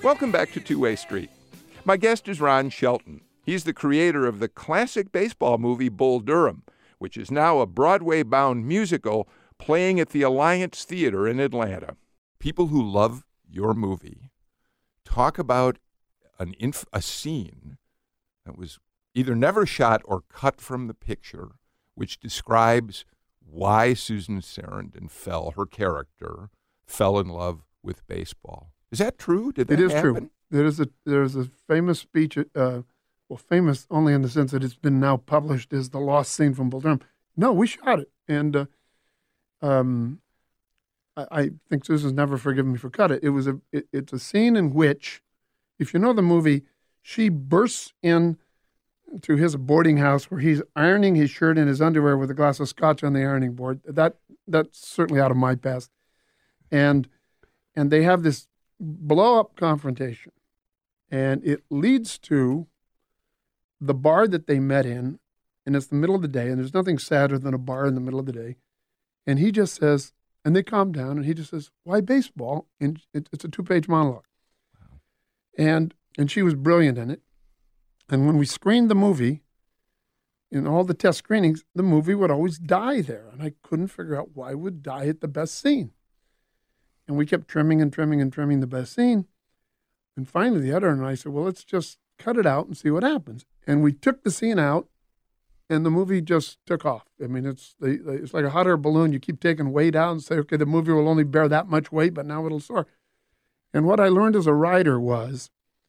Welcome back to Two-Way Street. My guest is Ron Shelton. He's the creator of the classic baseball movie Bull Durham, which is now a Broadway-bound musical playing at the Alliance Theater in Atlanta. People who love your movie talk about a scene that was either never shot or cut from the picture, which describes why Susan Sarandon her character, fell in love with baseball. Is that true? Did that happen? True. There's a famous speech, famous only in the sense that it's been now published as the lost scene from Bull Durham. No, we shot it. And I think Susan's never forgiven me for cut it. It's a scene in which, if you know the movie, she bursts in to his boarding house where he's ironing his shirt and his underwear with a glass of scotch on the ironing board. That's certainly out of my past. And they have this blow-up confrontation, and it leads to the bar that they met in, and it's the middle of the day, and there's nothing sadder than a bar in the middle of the day. And he just says, and they calm down, and he just says, "Why baseball?" And it's a 2-page monologue. Wow. And she was brilliant in it. And when we screened the movie, in all the test screenings, the movie would always die there, and I couldn't figure out why it would die at the best scene. And we kept trimming and trimming and trimming the best scene. And finally, the editor and I said, well, let's just cut it out and see what happens. And we took the scene out, and the movie just took off. I mean, it's like a hot air balloon. You keep taking weight out and say, okay, the movie will only bear that much weight, but now it'll soar. And what I learned as a writer was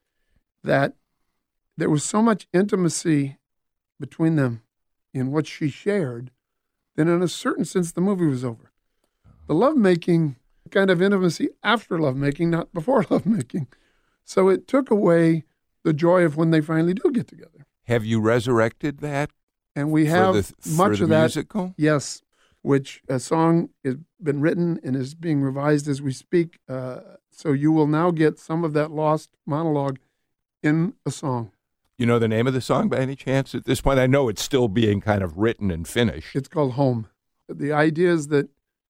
that there was so much intimacy between them in what she shared that in a certain sense, the movie was over. The lovemaking kind of intimacy after lovemaking, not before lovemaking. So it took away the joy of when they finally do get together. Have you resurrected that? And we have much of that. Musical? Yes, which a song has been written and is being revised as we speak. So you will now get some of that lost monologue in a song. You know the name of the song by any chance at this point? I know it's still being kind of written and finished. It's called Home. The idea is that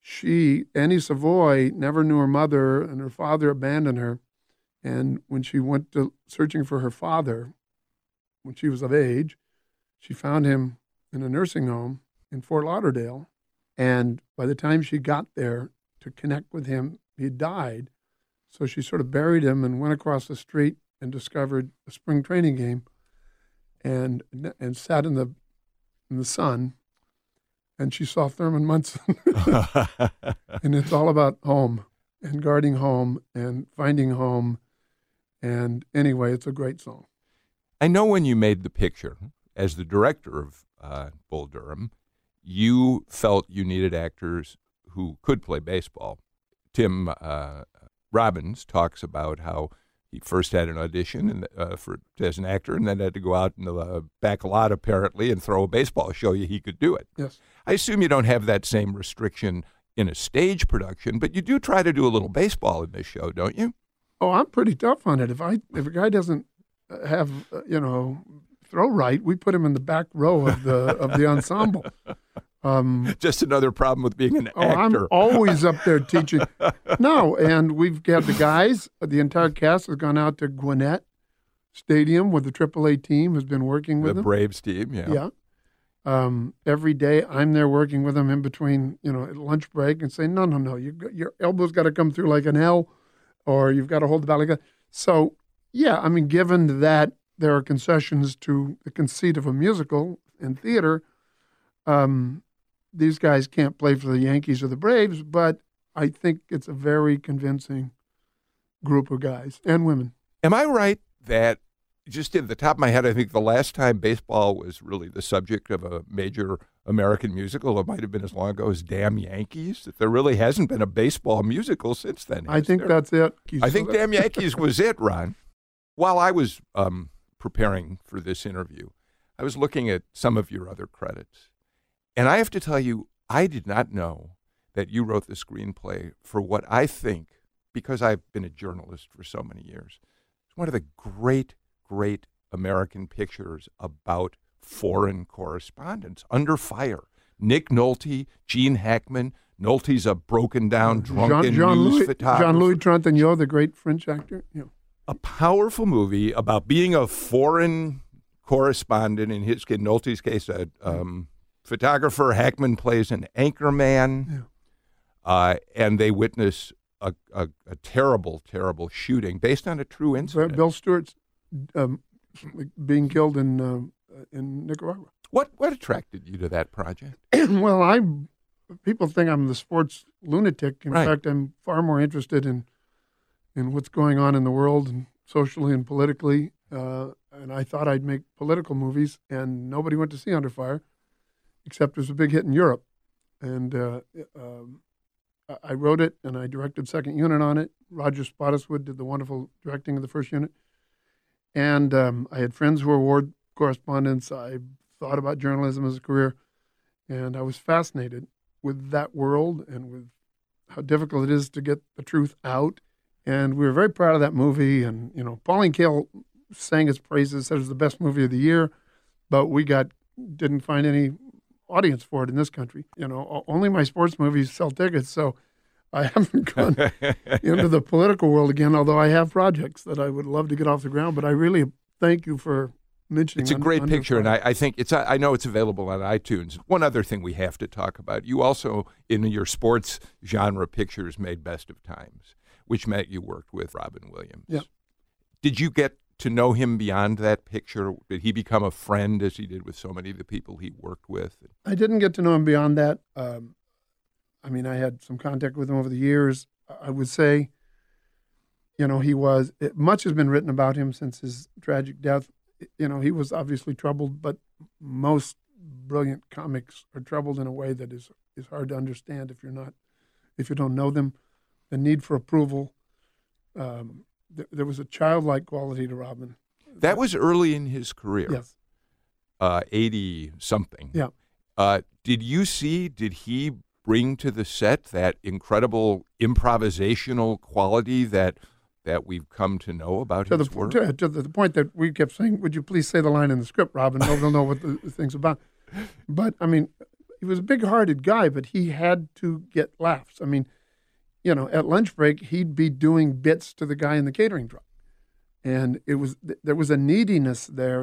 Annie Savoy, never knew her mother, and her father abandoned her. And when she went to searching for her father, when she was of age, she found him in a nursing home in Fort Lauderdale. And by the time she got there to connect with him, he died. So she sort of buried him and went across the street and discovered a spring training game and sat in the sun. And she saw Thurman Munson. And it's all about home and guarding home and finding home. And anyway, it's a great song. I know when you made the picture, as the director of Bull Durham, you felt you needed actors who could play baseball. Tim Robbins talks about how he first had an audition as an actor and then had to go out in the back lot, apparently, and throw a baseball, show you he could do it. Yes. I assume you don't have that same restriction in a stage production, but you do try to do a little baseball in this show, don't you? Oh, I'm pretty tough on it. If a guy doesn't have, throw right, we put him in the back row of the ensemble. Just another problem with being an actor. I'm always up there teaching. No, and we've got the guys, the entire cast has gone out to Gwinnett Stadium where the AAA team has been working with them. The Braves team, yeah. Yeah. Every day I'm there working with them in between, at lunch break and saying, no, your elbow's got to come through like an L or you've got to hold the bat like that. So, yeah, I mean, given that there are concessions to the conceit of a musical and theater, these guys can't play for the Yankees or the Braves, but I think it's a very convincing group of guys and women. Am I right that, just at the top of my head, I think the last time baseball was really the subject of a major American musical, it might have been as long ago as Damn Yankees, that there really hasn't been a baseball musical since then? I think that's it. I think Damn Yankees was it, Ron. While I was preparing for this interview, I was looking at some of your other credits. And I have to tell you, I did not know that you wrote the screenplay for what I think, because I've been a journalist for so many years, it's one of the great American pictures about foreign correspondence, Under Fire. Nick Nolte, Gene Hackman. Nolte's a broken down, drunken news photographer. Jean-Louis Trintignant, the great French actor. Yeah. A powerful movie about being a foreign correspondent, in Nolte's case, a photographer. Hackman plays an anchorman, and they witness a terrible, terrible shooting based on a true incident. Bill Stewart's being killed in Nicaragua. What attracted you to that project? Well, people think I'm the sports lunatic. In Right. fact, I'm far more interested in what's going on in the world and socially and politically. And I thought I'd make political movies, and nobody went to see Under Fire, except it was a big hit in Europe. And I wrote it, and I directed second unit on it. Roger Spottiswoode did the wonderful directing of the first unit. And I had friends who were war correspondents. I thought about journalism as a career, and I was fascinated with that world and with how difficult it is to get the truth out. And we were very proud of that movie. And, Pauline Kael sang its praises, said it was the best movie of the year, but we didn't find any audience for it in this country. Only my sports movies sell tickets, so I haven't gone into the political world again, although I have projects that I would love to get off the ground. But I really thank you for mentioning It's a great picture, and I think I know it's available on iTunes. One other thing we have to talk about, you also, in your sports genre pictures, made Best of Times, which meant you worked with Robin Williams. Yeah. Did you get to know him beyond that picture? Did he become a friend, as he did with so many of the people he worked with? I didn't get to know him beyond that. I had some contact with him over the years. I would say, much has been written about him since his tragic death. He was obviously troubled, but most brilliant comics are troubled in a way that is hard to understand if you don't know them. The need for approval. There was a childlike quality to Robin. That was early in his career. Yes. 80-something. Yeah. Did he bring to the set that incredible improvisational quality that we've come to know about his work? To the point that we kept saying, would you please say the line in the script, Robin? Nobody will know what the thing's about. But, he was a big-hearted guy, but he had to get laughs. At lunch break, he'd be doing bits to the guy in the catering truck. And there was a neediness there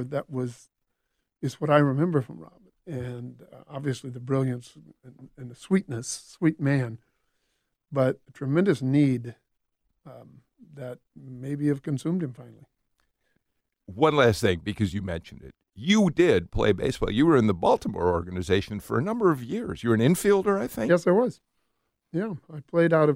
is what I remember from Robin. And obviously the brilliance and the sweetness, sweet man, but a tremendous need that maybe have consumed him finally. One last thing, because you mentioned it. You did play baseball. You were in the Baltimore organization for a number of years. You were an infielder, I think? Yes, I was. Yeah, I played out of,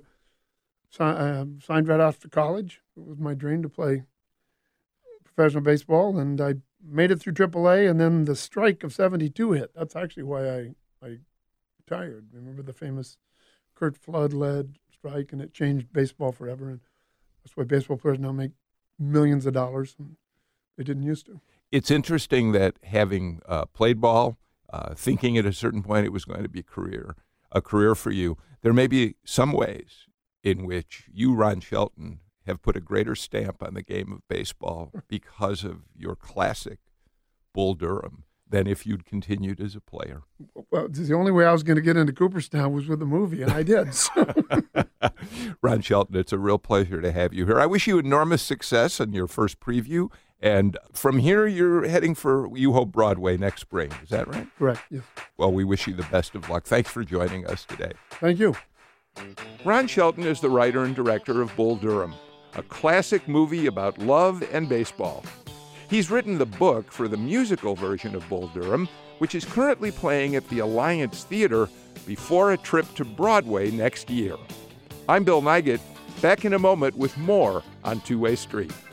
signed right after college. It was my dream to play professional baseball, and I made it through AAA, and then the strike of 72 hit. That's actually why I retired. Remember the famous Curt Flood-led strike, and it changed baseball forever, and that's why baseball players now make millions of dollars, and they didn't used to. It's interesting that having played ball, thinking at a certain point it was going to be a career for you, there may be some ways in which you, Ron Shelton, have put a greater stamp on the game of baseball because of your classic Bull Durham than if you'd continued as a player. Well, the only way I was going to get into Cooperstown was with a movie, and I did. So. Ron Shelton, it's a real pleasure to have you here. I wish you enormous success on your first preview. And from here, you're heading for, you hope, Broadway next spring. Is that right? Correct, yes. Well, we wish you the best of luck. Thanks for joining us today. Thank you. Ron Shelton is the writer and director of Bull Durham, a classic movie about love and baseball. He's written the book for the musical version of Bull Durham, which is currently playing at the Alliance Theater before a trip to Broadway next year. I'm Bill Nigut, back in a moment with more on Two-Way Street.